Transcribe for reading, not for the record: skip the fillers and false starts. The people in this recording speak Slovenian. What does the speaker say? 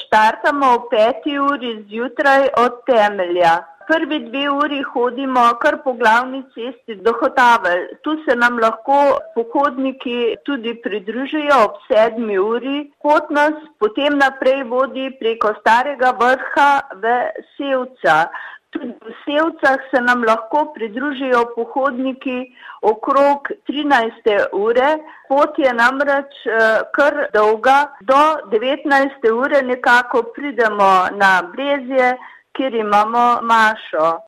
Štartamo ob 5. uri zjutraj od Temelja. Prvi 2 uri hodimo kar po glavni cesti do Hotavelj. Tu se nam lahko pohodniki tudi pridružijo ob 7. uri. Pot nas potem naprej vodi preko Starega Vrha v Sevca. Tudi v Sevcah se nam lahko pridružijo pohodniki okrog 13. ure. Pot je namreč kar dolga. Do 19. ure nekako pridemo na Brezje, kjer imamo mašo.